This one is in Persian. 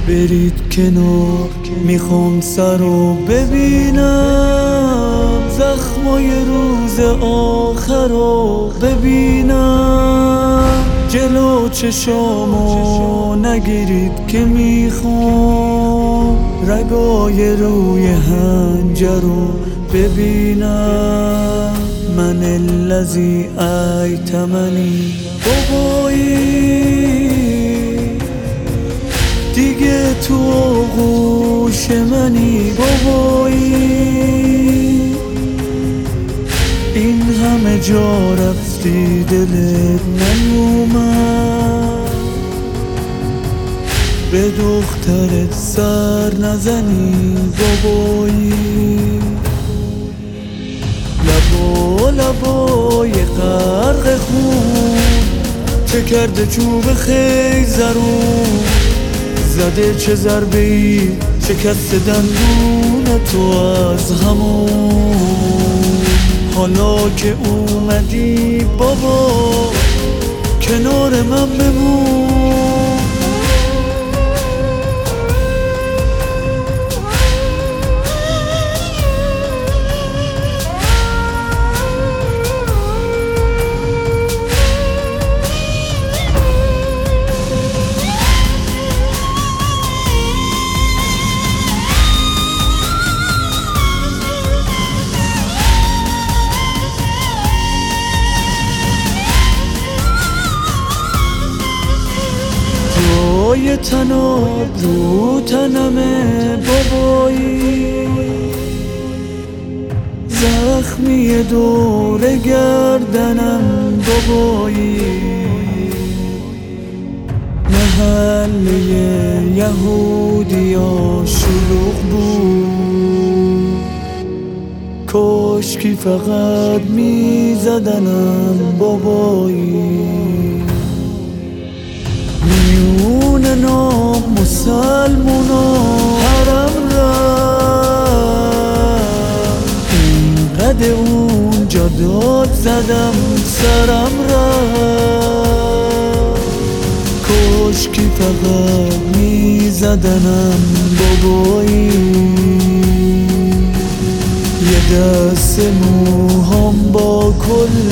برید کنار، میخوام سر رو ببینم، زخمای روز آخر رو ببینم. جلو چشامو نگیرید که میخوام رگای روی حنجر رو ببینم. من الذی ایتمنی بابایی، دیگه تو آغوش منی بابایی. این همه جا رفتی دلت نیومد، به دخترت سر نزنی بابایی. لبای غرق خون چه کرده چوب خیزرون، زده چه ضربه ای شکست دندون تو از همون. حالا که اومدی بابا کنار من بمون. جای تناب رو تنمه بابایی، زخمی دور گردنم بابایی. محله یهودیا شلوغ بود، کاشکی فقط میزدنم بابایی. میون نام مسلمونا حرم رفت، اینقدر اونجا داد زدم سرم رفت. کاشکی فقط میزدنم بابایی. یه دست موهام با کل